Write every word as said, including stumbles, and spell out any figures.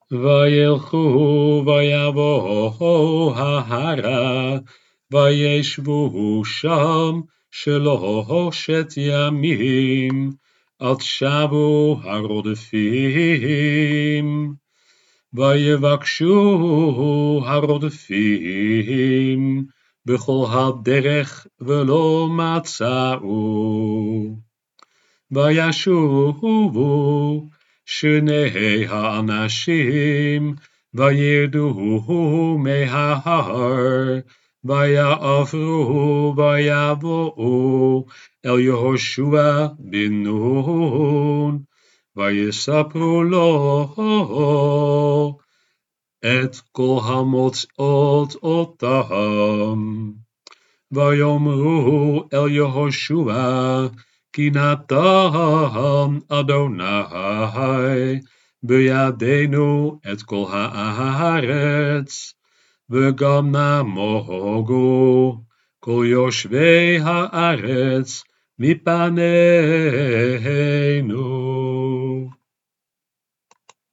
וילכו ויבואו ההרה, וישבו שם שלושת ימים, עד שבו הרודפים. ויבקשו הרודפים בכל הדרך ולא מצאו. וישובו שני האנשים וירדו מההר, ויעברו ויבואו אל יהושע בן נון, ויספרו לו את כל המוצאות אותם. ויאמרו אל יהושע, כי נתן אדוני בידינו את כל הארץ, וגם נמוגו כל יושבי הארץ מפנינו.